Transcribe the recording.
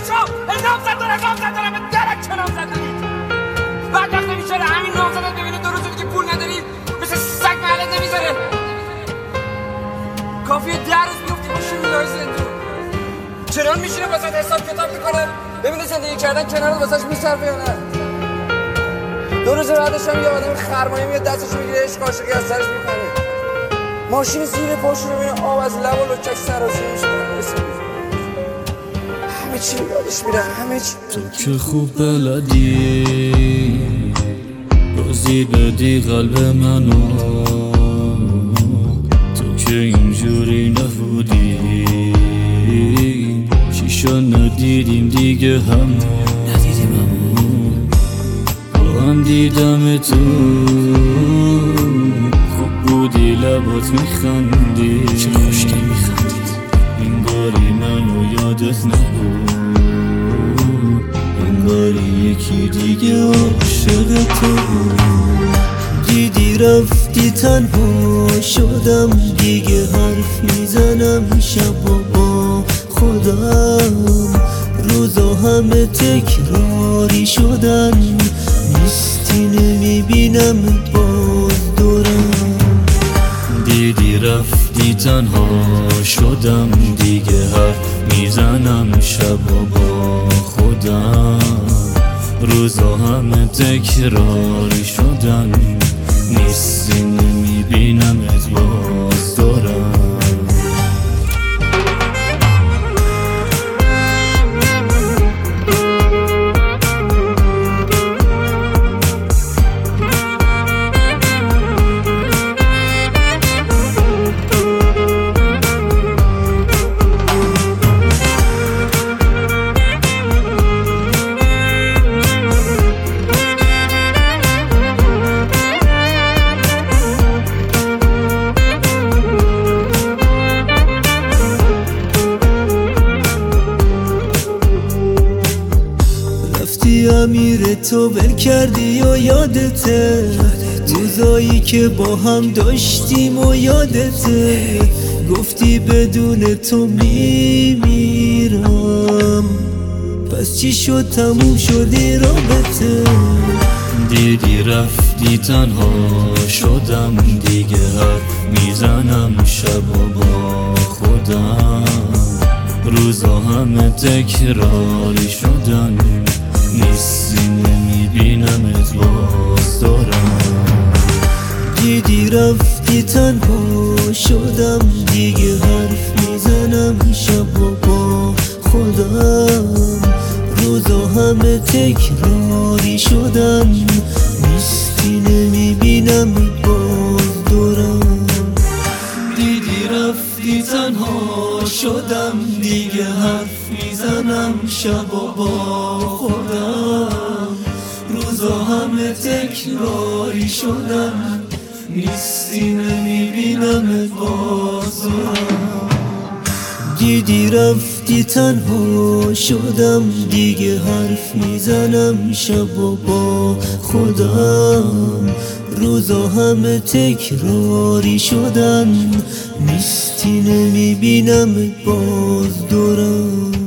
شو نامزد دارم به درک چه نامزدی بعد وقت میشاره همین نامزدت ببینه 2 روز دیگه پول نداری مثل سگ محلت نمیذاره کافیه 10 روز بیفتی باشی میلای زندون چرا میشینه واسه حساب کتاب میکنه ببینه زندگی کردن کنار واسهش میصرفه یا نه 2 روز بعدش هم یه آدم خرمایی میاد دستش میگیره عشق عاشقی از سرش میکنه ماشین زیر پاشو رو ببینه آب از لب و لچک سرازیر میشه همه چی یادش میره همه چی تو که خوب بلدی بازی بدی قلب منو تو که اینجوری نبودی چیشا ندیدیم دیگه هم با هم دیدم تو خوب بودی لبات میخندی چه خوشگل میخندید انگاری منو یادت نبود انگاری یکی دیگه عاشق تو دیدی رفتی تنها شدم دیگه حرف میزنم شب و با خودم روزا همه تکراری شدن نیستی نمیبینم باز دورم دیدی رفتی تنها شدم دیگه حرف میزنم شب و با خودم روزا همه تکراری شدن نیستی نمیبینم باز دورم امیر تو ول کردی و یادته روزایی که با هم داشتیم و یادته گفتی بدون تو میمیرم پس چی شد تموم شدی رابطه دیدی رفتی تنها شدم دیگه حرف میزنم شب و با خودم روزا همه تکراری شدن نیستی نمیبینم باز دارم دیدی رفتی تنها شدم دیگه حرف میزنم شب و با خودم روزا همه تکراری شدن نیستی نمیبینم باز دارم دیدی رفتی تنها شدم دیگه حرف میزنم شب و با خودم روزا همه تکراری شدن نیستی نمیبینم باز دیدی رفتی تنها شدم دیگه حرف میزنم شب و با خودم روزا همه تکراری شدن نیستی نمیبینم باز دورم